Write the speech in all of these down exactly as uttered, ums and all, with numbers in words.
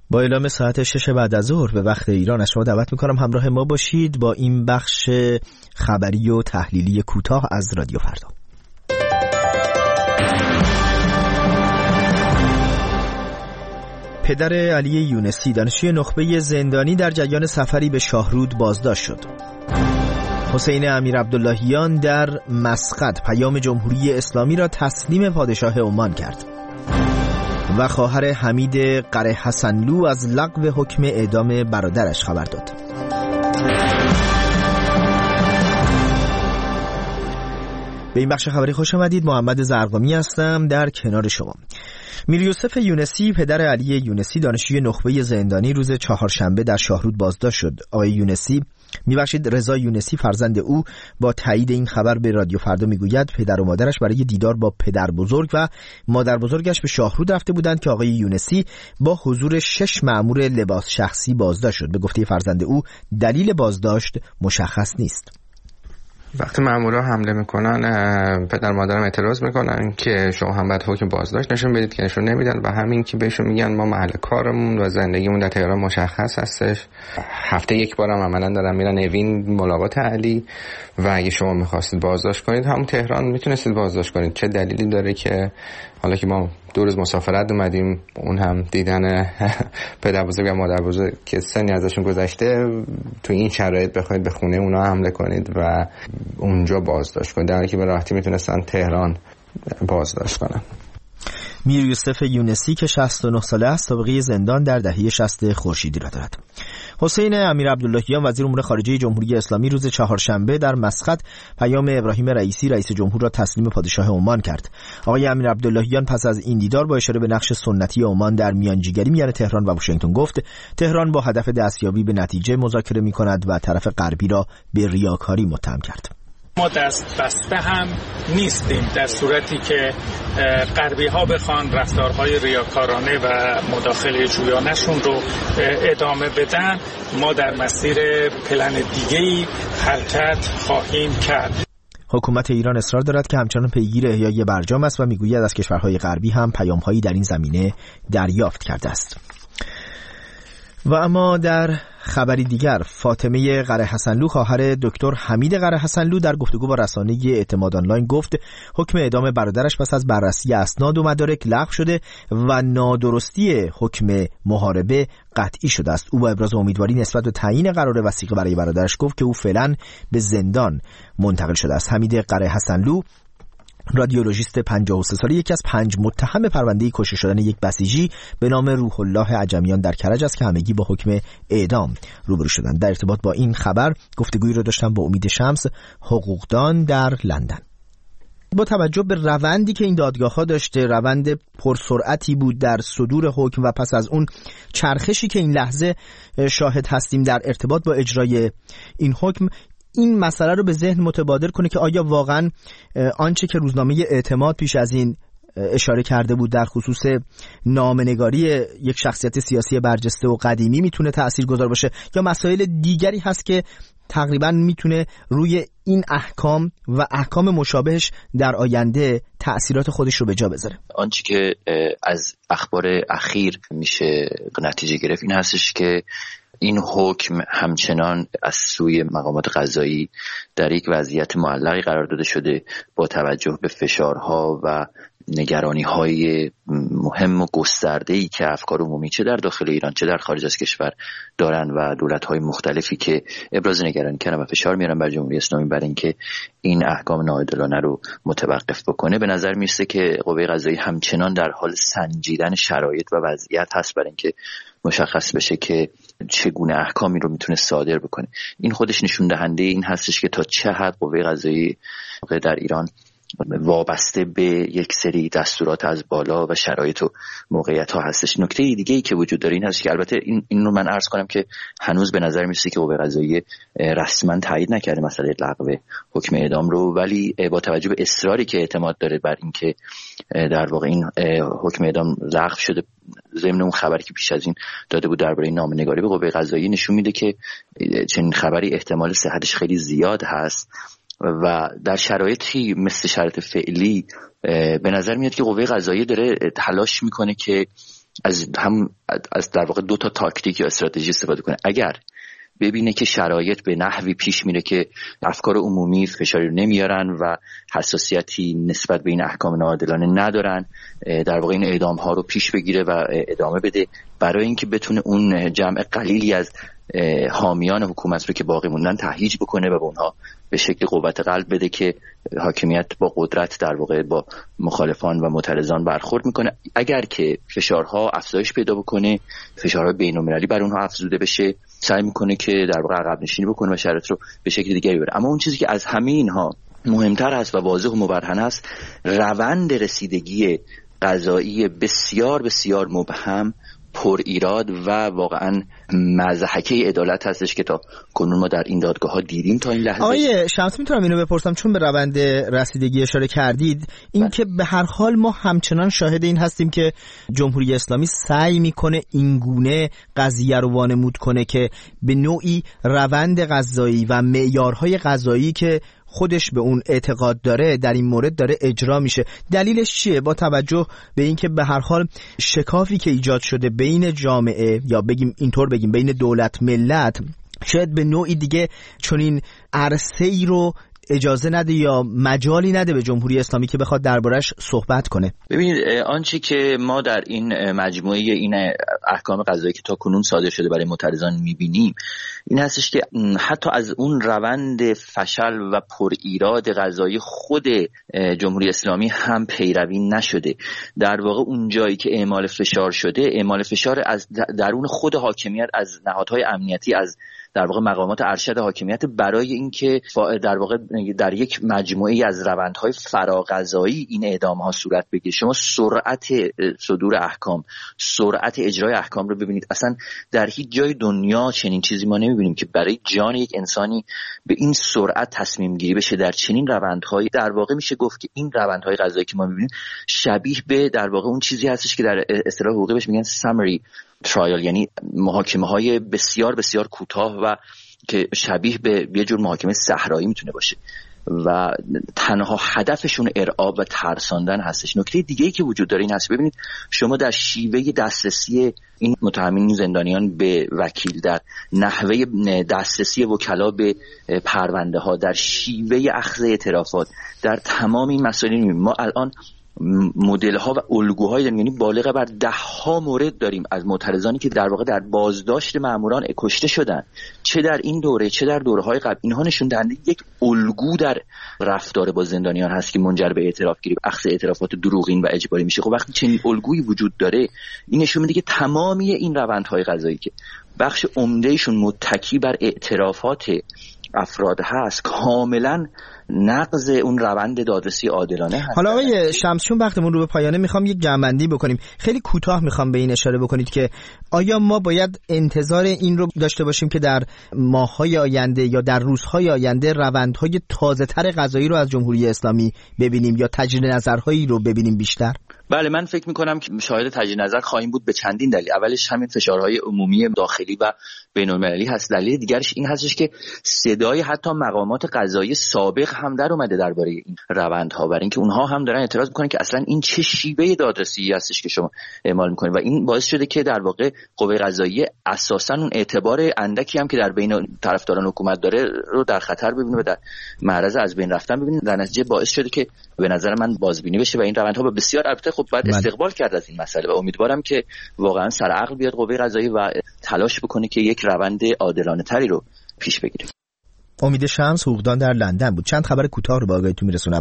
با اعلام ساعت شش بعد از ظهر به وقت ایران از شما دعوت میکنم همراه ما باشید با این بخش خبری و تحلیلی کوتاه از رادیو فردا. پدر علی یونسی دانشجوی نخبه زندانی در جریان سفری به شاهرود بازداشت شد. حسین امیر عبداللهیان در مسقط پیام جمهوری اسلامی را تسلیم پادشاه عمان کرد. و خواهر حمید قره حسنلو از لغو حکم اعدام برادرش خبر داد. به این بخش خبری خوش آمدید. محمد زرقامی هستم در کنار شما. میر یوسف یونسی پدر علی یونسی دانشجوی نخبه زندانی روز چهارشنبه در شاهرود بازداشت شد. آقای یونسی میبخشید رضا یونسی فرزند او با تایید این خبر به رادیو فردا میگوید پدر و مادرش برای دیدار با پدر بزرگ و مادر بزرگش به شاهرود رفته بودند که آقای یونسی با حضور شش مأمور لباس شخصی بازداشت شد. به گفته فرزند او دلیل بازداشت مشخص نیست. وقتی مامورا حمله میکنن پدر مادرم اعتراض میکنن که شما هم باید حکم بازداشت نشون بدید که نشون نمیدن و همین که بهشون میگن ما محل کارمون و زندگیمون در تهران مشخص هستش، هفته یک بارم عملا دارن میرن اوین ملاقات علی و اگه شما میخواستید بازداشت کنید همون تهران میتونستید بازداشت کنید. چه دلیلی داره که حالا که ما دو روز مسافرت اومدیم اون هم دیدن پدر بزرگ و مادر بزرگ که سنی ازشون گذشته تو این شرایط بخواید به خونه اونا حمله کنید و اونجا بازداشت کنید، در حالی که به راحتی میتونستن تهران بازداشت کنن. میر یوسف یونسی که شصت و نه ساله است سابقه زندان در دهه شصت خورشیدی را دارد. حسین امیر عبداللهیان وزیر امور خارجه جمهوری اسلامی روز چهارشنبه در مسقط پیام ابراهیم رئیسی رئیس جمهور را تسلیم پادشاه عمان کرد. آقای امیر عبداللهیان پس از این دیدار با اشاره به نقش سنتی عمان در میانجیگری میان تهران و واشنگتن گفت تهران با هدف دستیابی به نتیجه مذاکره می‌کند و طرف غربی را به ریاکاری متهم کرد. ما دست بسته هم نیستیم در صورتی که غربی ها بخوان رفتارهای ریاکارانه و مداخله جویانشون رو ادامه بدن. ما در مسیر پلن دیگه‌ای حرکت خواهیم کرد. حکومت ایران اصرار دارد که همچنان پیگیر احیای برجام است و میگوید از کشورهای غربی هم پیام‌هایی در این زمینه دریافت کرده است. و اما در خبری دیگر فاطمه قره حسنلو خواهر دکتر حمید قره حسنلو در گفتگو با رسانه اعتماد آنلاین گفت حکم اعدام برادرش پس از بررسی اسناد و مدارک لغو شده و نادرستی حکم محاربه قطعی شده است. او با ابراز امیدواری نسبت به تعیین قرار وثیقه برای برادرش گفت که او فعلا به زندان منتقل شده است. حمید قره حسنلو رادیولوژیست پنجاه و سه ساله یکی از پنج متهم پرونده کشته شدن یک بسیجی به نام روح الله عجمیان در کرج است که همگی با حکم اعدام روبرو شدند. در ارتباط با این خبر گفتگویی را داشتم با امید شمس حقوقدان در لندن. با توجه به روندی که این دادگاه‌ها داشته، روند پرسرعتی بود در صدور حکم و پس از اون چرخشی که این لحظه شاهد هستیم در ارتباط با اجرای این حکم، این مسئله رو به ذهن متبادر کنه که آیا واقعا آنچه که روزنامه اعتماد پیش از این اشاره کرده بود در خصوص نامه‌نگاری یک شخصیت سیاسی برجسته و قدیمی میتونه تاثیرگذار باشه یا مسائل دیگری هست که تقریبا میتونه روی این احکام و احکام مشابهش در آینده تأثیرات خودش رو به جا بذاره. آنچه که از اخبار اخیر میشه نتیجه گرفت این هستش که این حکم همچنان از سوی مقامات قضایی در یک وضعیت معلقی قرار داده شده با توجه به فشارها و نگرانی‌های مهم و گسترده‌ای که افکار عمومی چه در داخل ایران چه در خارج از کشور دارن و دولت‌های مختلفی که ابراز نگرانی کردن و فشار میارن بر جمهوری اسلامی برای اینکه این احکام ناعادلانه رو متوقف بکنه. به نظر میرسه که قوه قضایی همچنان در حال سنجیدن شرایط و وضعیت هست برای اینکه مشخص بشه که چگونه احکامی رو میتونه صادر بکنه. این خودش نشون دهنده این هستش که تا چه حد قوه قضایی در ایران وابسته به یک سری دستورات از بالا و شرایط و موقعیت ها هستش. نکته دیگه ای که وجود داره این هست که البته این این رو من عرض کنم که هنوز به نظر میرسه که قوه قضاییه رسما تایید نکرده مسئله لغو حکم اعدام رو، ولی با توجه به اصراری که اعتماد داره بر اینکه در واقع این حکم اعدام لغو شده، ضمن اون خبری که پیش از این داده بود درباره نامه‌نگاری به قوه قضاییه نشون میده که چنین خبری احتمال صحتش خیلی زیاد هست و در شرایطی مثل شرایط فعلی به نظر میاد که قوه قضاییه داره تلاش میکنه که از هم از در واقع دو تا تاکتیک یا استراتژی استفاده کنه. اگر ببینه که شرایط به نحوی پیش میره که افکار عمومی فشاری رو نمیارن و حساسیتی نسبت به این احکام ناعادلانه ندارن، در واقع این اعدام ها رو پیش بگیره و ادامه بده برای اینکه بتونه اون جمع قلیلی از حامیان حکومت رو که باقی موندن تهییج بکنه و به اونها به شکل قوت قلب بده که حاکمیت با قدرت در واقع با مخالفان و معترضان برخورد میکنه. اگر که فشارها افزایش پیدا بکنه، فشارهای بین‌المللی بر اونها افزوده بشه، سعی میکنه که در واقع عقب نشینی بکنه و شرایط رو به شکل دیگری ببره. اما اون چیزی که از همه اینها مهمتر هست و واضح و مبرهن است، روند رسیدگی قضایی بسیار بسیار مبهم، پر ایراد و واقعا مضحکه عدالت هستش که تا کنون ما در این دادگاه ها دیدیم تا این لحظه. آقای شمس میتونم اینو بپرسم، چون به روند رسیدگی اشاره کردید، این که به هر حال ما همچنان شاهد این هستیم که جمهوری اسلامی سعی میکنه این گونه قضیه رو وانمود کنه که به نوعی روند قضایی و معیارهای قضایی که خودش به اون اعتقاد داره در این مورد داره اجرا میشه. دلیلش چیه؟ با توجه به اینکه به هر حال شکافی که ایجاد شده بین جامعه، یا بگیم اینطور بگیم بین دولت ملت، شاید به نوعی دیگه چون این عرصه‌ای رو اجازه نده یا مجالی نده به جمهوری اسلامی که بخواد دربارش صحبت کنه. ببینید، آنچه که ما در این مجموعه این احکام قضایی که تا کنون صادر شده برای معترضان میبینیم این هستش که حتی از اون روند فشل و پر ایراد قضایی خود جمهوری اسلامی هم پیروی نشده. در واقع اون جایی که اعمال فشار شده، اعمال فشار از درون خود حاکمیت، از نهادهای امنیتی، از در واقع مقامات ارشد حاکمیت، برای اینکه در واقع در یک مجموعه از روندهای فراقضایی این اعدام‌ها صورت بگیره. شما سرعت صدور احکام، سرعت اجرای احکام رو ببینید. اصلا در هیچ جای دنیا چنین چیزی ما نمی‌بینیم که برای جان یک انسانی به این سرعت تصمیم گیری بشه در چنین روندهایی. در واقع میشه گفت که این روندهای قضایی که ما می‌بینیم شبیه به در واقع اون چیزی هستش که در اصطلاح حقوقی بهش میگن summary trial، یعنی محاکمه‌های بسیار بسیار کوتاه و که شبیه به یه جور محاکمه صحرایی میتونه باشه و تنها هدفشون ارعاب و ترساندن هستش. نکته دیگه‌ای که وجود داره این هست، ببینید شما در شیوه دسترسی این متهمین زندانیان به وکیل، در نحوه دسترسی وکلا به پرونده ها، در شیوه اخذ اعترافات، در تمام این مسائل ما الان مدل ها و الگوهای داریم، یعنی بالغ بر ده ها مورد داریم از معترضانی که در واقع در بازداشت ماموران کشته شدن، چه در این دوره چه در دوره‌های قبل. اینها نشون دهنده یک الگو در رفتار با زندانیان هست که منجر به اعتراف گیری، اخذ اعترافات دروغین و اجباری میشه. خب وقتی چنین الگویی وجود داره، این نشون میده که تمامی این روندهای قضایی که بخش عمدهشون متکی بر اعترافات افراد هست، کاملا نقض اون روند دادرسی عادلانه هست. حالا آقای شمسچون وقتمون رو به پایانه، میخوام یک جمع‌بندی بکنیم. خیلی کوتاه میخوام به این اشاره بکنید که آیا ما باید انتظار این رو داشته باشیم که در ماه‌های آینده یا در روزهای آینده روندهای تازه‌تر قضایی رو از جمهوری اسلامی ببینیم یا تجدید نظرهایی رو ببینیم بیشتر؟ بله، من فکر میکنم که شاهد تجدید نظر خواهیم بود به چندین دلیل. اولش همین فشارهای عمومی داخلی و بین‌المللی هست. دلیل دیگرش این هستش که صدای حتی مقامات قضایی سابق هم در اومده درباره این روندها، برای اینکه اونها هم دارن اعتراض میکنن که اصلا این چه شیوه دادرسی هستش که شما اعمال میکنید و این باعث شده که در واقع قوه قضاییه اساسا اون اعتبار اندکی هم که در بین طرفداران حکومت داره رو در خطر ببینه و در معرض از بین رفتن ببینه. در نتیجه باعث شده که به نظر من بازبینی بشه و این روندها به بسیار البته خب باید استقبال کرد از این مسئله و امیدوارم که واقعا سر عقل بیاد قوه قضاییه و تلاش بکنه که یک روند عادلانه تری رو پیش بگیره. امید شمس، حقوقدان در لندن بود. چند خبر کوتاه رو به آگاهیتون میرسونم.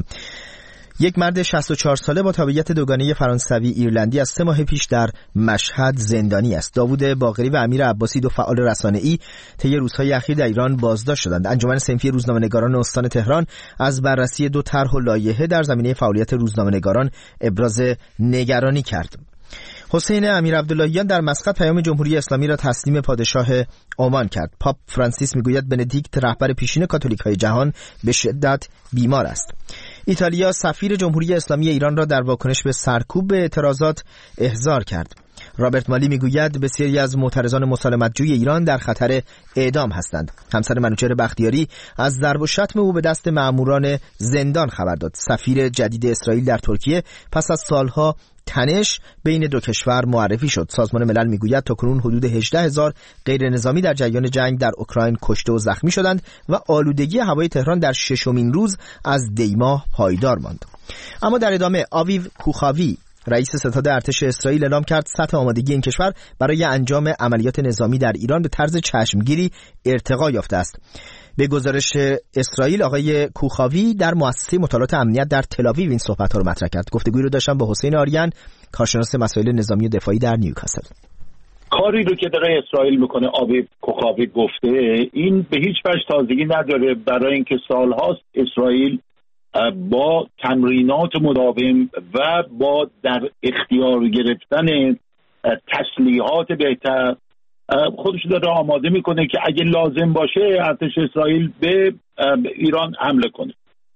یک مرد شصت و چهار ساله با تابعیت دوگانه فرانسوی ایرلندی از سه ماه پیش در مشهد زندانی است. داوود باقری و امیر عباسی، دو فعال رسانه‌ای، طی روزهای اخیر در ایران بازداشت شدند. انجمن صنفی روزنامه‌نگاران استان تهران از بررسی دو طرح و لایحه در زمینه فعالیت روزنامه‌نگاران ابراز نگرانی کرد. حسین امیر عبداللهیان در مسقط پیام جمهوری اسلامی را تسلیم پادشاه عمان کرد. پاپ فرانسیس میگوید بندیکت رهبر پیشین کاتولیک‌های جهان به شدت بیمار است. ایتالیا سفیر جمهوری اسلامی ایران را در واکنش به سرکوب به اعتراضات احضار کرد. رابرت مالی میگوید بسیاری از معترضان مسالمت‌جوی ایران در خطر اعدام هستند. همسر منوچهر بختیاری از ضرب و شتم او به دست مأموران زندان خبر داد. سفیر جدید اسرائیل در ترکیه پس از سالها تنش بین دو کشور معرفی شد. سازمان ملل میگوید تاکنون حدود هجده هزار غیر نظامی در جریان جنگ در اوکراین کشته و زخمی شدند و آلودگی هوای تهران در ششمین روز از دیماه پایدار ماند. اما در ادامه آویو کوخاوی رئیس ستاد ارتش اسرائیل اعلام کرد سطح آمادگی این کشور برای انجام عملیات نظامی در ایران به طرز چشمگیری ارتقا یافته است. به گزارش اسرائیل آقای کوخاوی در مؤسسه مطالعات امنیت در تل‌آویو این صحبت‌ها رو مطرح کرد. گفتگویی رو داشتم با حسین آریان، کارشناس مسائل نظامی و دفاعی در نیوکاسل. کاری رو که داره اسرائیل میکنه آویو کوخاوی گفته این به هیچ وجه تازگی نداره، برای اینکه سالهاست اسرائیل با تمرینات مداوم و با در اختیار گرفتن تسلیحات بهتر خودش داره آماده میکنه که اگه لازم باشه ارتش اسرائیل به ایران حمله کنه.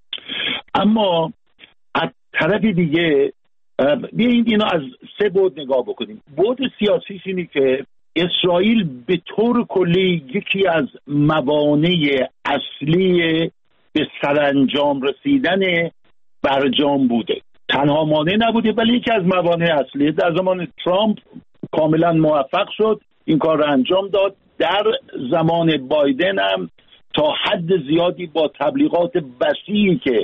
اما از طرف دیگه بیایید اینو از سه بعد نگاه بکنیم. بعد سیاسیش اینه که اسرائیل به طور کلی یکی از موانع اصلی به سرانجام رسیدن برجام بوده. تنها مانع نبوده ولی یکی از موانع اصلی. در زمان ترامپ کاملا موفق شد، این کار رو انجام داد. در زمان بایدن هم تا حد زیادی با تبلیغات وسیعی که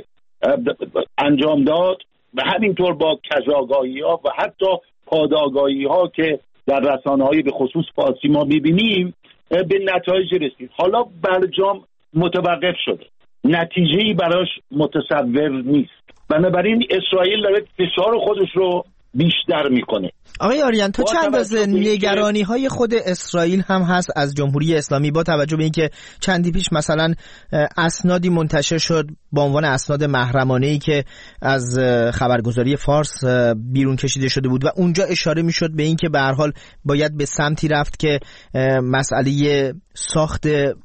انجام داد و همینطور با کژآگاهی ها و حتی پادآگاهی ها که در رسانه های به خصوص فارسی ما میبینیم به نتایج رسید. حالا برجام متوقف شده، نتیجه‌ای براش متصور نیست، بنابراین اسرائیل داره فشار خودش رو بیشتر میکنه. آقای آریان، تو چند اندازه نگرانی های خود اسرائیل هم هست از جمهوری اسلامی با توجه به اینکه چندی پیش مثلا اسنادی منتشر شد با عنوان اسناد محرمانه‌ای که از خبرگزاری فارس بیرون کشیده شده بود و اونجا اشاره میشد به اینکه به هر حال باید به سمتی رفت که مسئله ساخت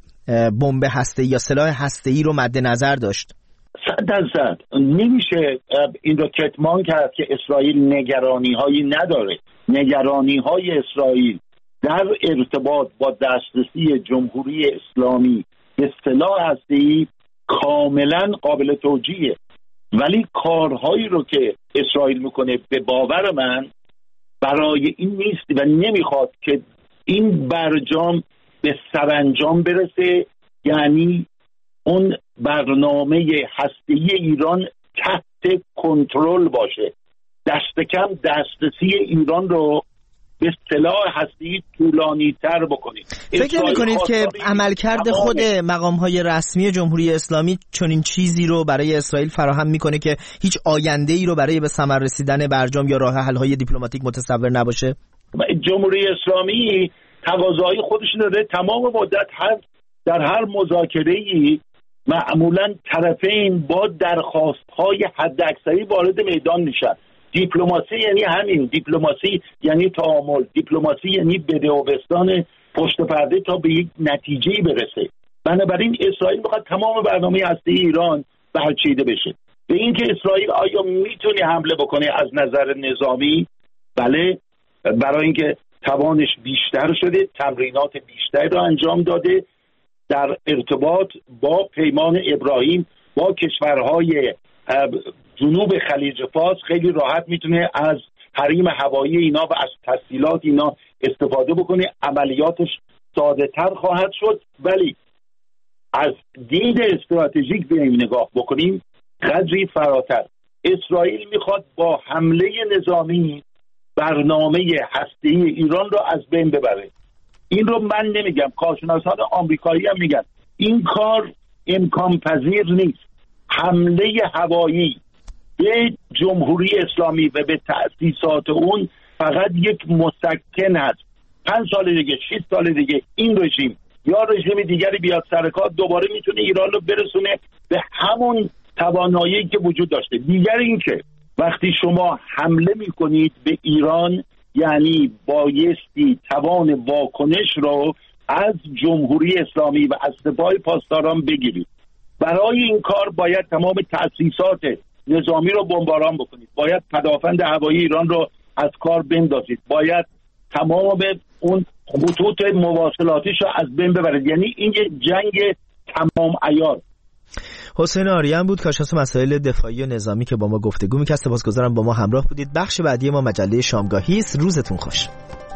بمب هسته‌ای یا سلاح هسته‌ای رو مد نظر داشت؟ صد درصد نمیشه این رو کتمان کرد که اسرائیل نگرانی هایی نداره. نگرانی های اسرائیل در ارتباط با دسترسی جمهوری اسلامی به سلاح هسته‌ای کاملا قابل توجیهه، ولی کارهایی رو که اسرائیل میکنه به باور من برای این نیست و نمیخواد که این برجام به سرانجام برسه، یعنی اون برنامه هسته‌ای ایران تحت کنترل باشه، دست کم دسترسی ایران رو به سلاح هسته‌ای طولانی تر بکنید. فکر می‌کنید که عملکرد خود مقام‌های رسمی جمهوری اسلامی چنین چیزی رو برای اسرائیل فراهم می‌کنه که هیچ آینده‌ای رو برای به ثمر رسیدن برجام یا راه حل‌های دیپلماتیک متصور نباشه؟ جمهوری اسلامی تقاضای خودش داره تمام مدت هر در هر مذاکره‌ای معمولا طرفین با درخواست‌های حداکثری وارد میدان میشن. دیپلماسی یعنی همین، دیپلماسی یعنی تعامل، دیپلماسی یعنی بده و بستان پشت پرده تا به یک نتیجه‌ای برسه. بنابراین اسرائیل میخواد تمام برنامه هسته‌ای ایران برچیده بشه. به اینکه اسرائیل آیا میتونه حمله بکنه از نظر نظامی؟ بله، برای اینکه توانش بیشتر شده، تمرینات بیشتری رو انجام داده، در ارتباط با پیمان ابراهیم با کشورهای جنوب خلیج فارس خیلی راحت میتونه از حریم هوایی اینا و از تسهیلات اینا استفاده بکنه، عملیاتش ساده تر خواهد شد. ولی از دید استراتژیک بیایم نگاه بکنیم قدری فراتر، اسرائیل میخواد با حمله نظامی برنامه هسته‌ای ایران رو از بین ببره. این رو من نمیگم، کارشناسان آمریکایی هم میگن این کار امکان پذیر نیست. حمله هوایی به جمهوری اسلامی و به تأسیسات اون فقط یک مسکن هست. پنج سال دیگه، شش سال دیگه این رژیم یا رژیم دیگری بیاد سر کار دوباره میتونه ایران رو برسونه به همون توانایی که وجود داشته. دیگر این که وقتی شما حمله میکنید به ایران یعنی بایستی توان واکنش رو از جمهوری اسلامی و از سپاه پاسداران بگیرید. برای این کار باید تمام تأسیسات نظامی رو بمباران بکنید، باید پدافند هوایی ایران رو از کار بندازید، باید تمام اون خطوط مواصلاتیش رو از بین ببرید. یعنی این یه جنگ تمام عیار. حسین آریان بود کارشناس مسائل دفاعی و نظامی که با ما گفتگو می‌کرد. سپاسگزارم با ما همراه بودید. بخش بعدی ما مجله شامگاهی است. روزتون خوش.